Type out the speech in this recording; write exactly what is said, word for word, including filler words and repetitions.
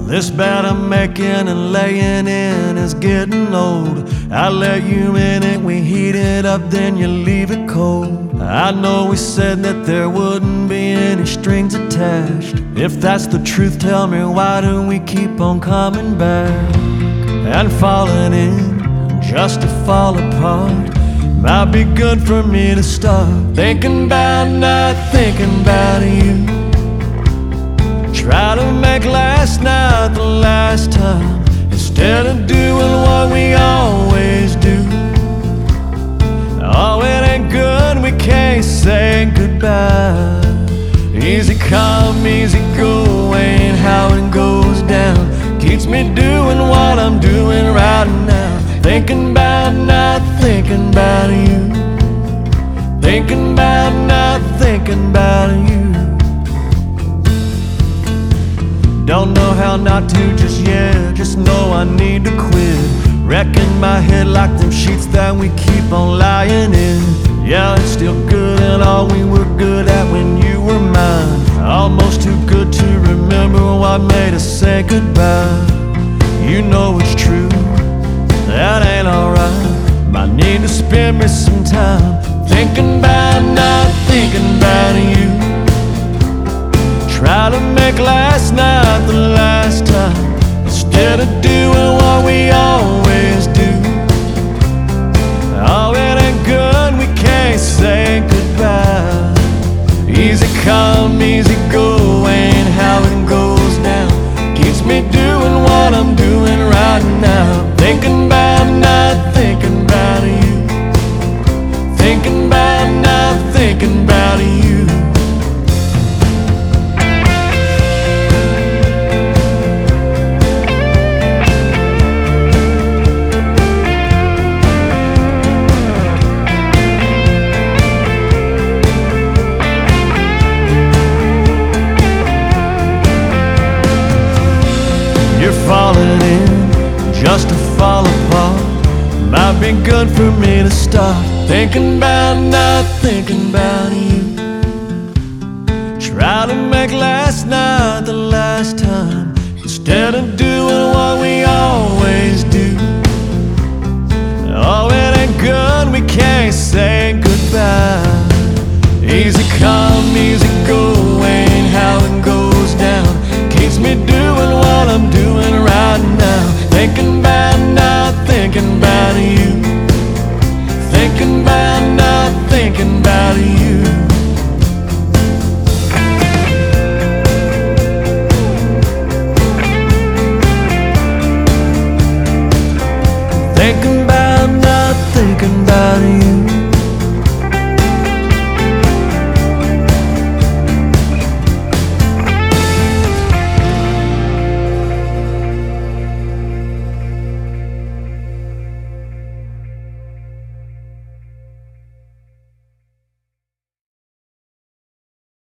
This bed I'm making and laying in is getting old. I let you in it, we heat it up, then you leave it cold. I know we said that there wouldn't be any strings attached. If that's the truth, tell me, why do we keep on coming back and falling in just to fall apart? Might be good for me to start thinking about not thinking about you. Try to make last night the last time, instead of doing what we always do. Oh, it ain't good, we can't say goodbye. Easy come, easy go, ain't how it goes down. Keeps me doing what I'm doing right now, thinking about not thinking about you. Thinking about not thinking about you. Don't know how not to just yet, just know I need to quit wrecking my head like them sheets that we keep on lying in. Yeah, it's still good and all we were good at when you were mine. Almost too good to remember what made us say goodbye. You know it's true, that ain't alright. Might need to spend me some time thinking about not thinking about you. Try to make last night the last time, instead of doing what we always do. Oh, it ain't good, we can't say goodbye. Easy come, easy go, ain't how it goes down. Keeps me doing what I'm doing right now, thinking about not thinking about you. Thinking about not thinking about you. Falling in just to fall apart. Might be good for me to stop thinking about not thinking about you. Try to make last night the last time, instead of doing what we always do.